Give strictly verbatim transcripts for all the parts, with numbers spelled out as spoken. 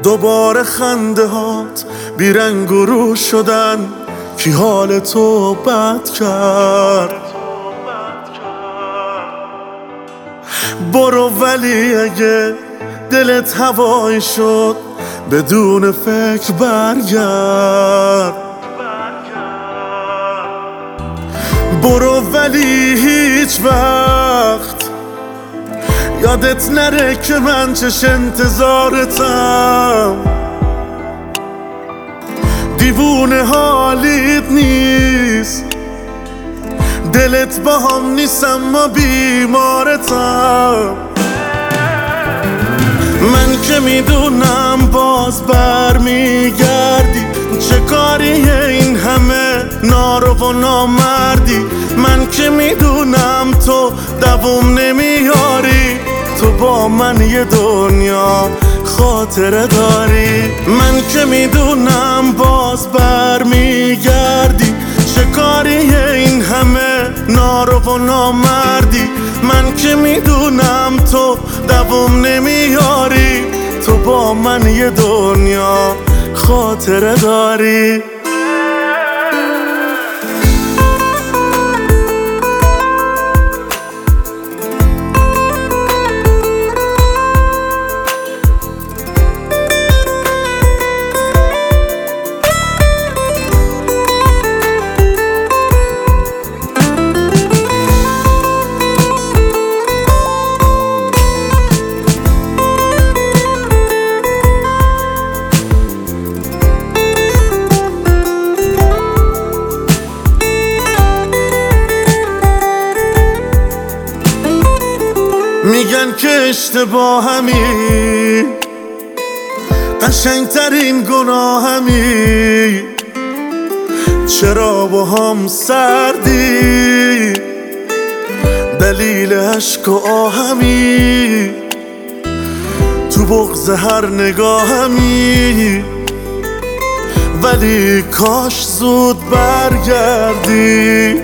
دوباره خنده هات بیرنگ و رو شدن، کی حال تو بد کرد؟ برو ولی اگه دلت هوایی شد بدون فکر برگرد. برو ولی هیچ وقت یادت نره که من چش انتظارتم. دیوونه حالیت نیست، دلت با هم نیست اما بیمارتم. من که میدونم باز بر میگردی، چه کاریه این همه نارو و نامردی. من که میدونم تو دووم نمیاری، تو با من یه دنیا خاطره داری. من که میدونم باز بر میگردی، چه کاریه این همه نارو و نامردی. من که میدونم تو دووم نمیاری، تو با من یه دنیا خاطره داری. میگن که اشتباهمی، قشنگترین گناهمی. چرا با هم سردی؟ دلیل عشق و آهمی، تو بغض هر نگاهمی. ولی کاش زود برگردی.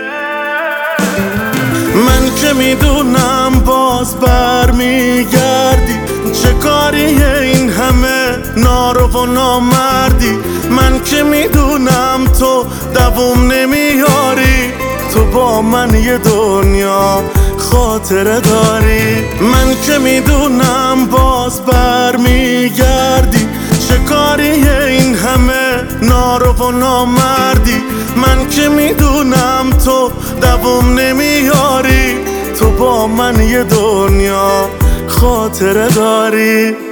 من که میدونم باز بر میگردی، چه کاریه این همه نارو و نامردی. من که میدونم تو دووم نمیاری، تو با من یه دنیا خاطره داری. من که میدونم باز بر میگردی، چه کاریه این همه نارو و نامردی. من که میدونم تو دووم نمیاری، تو با من یه دنیا خاطره داری.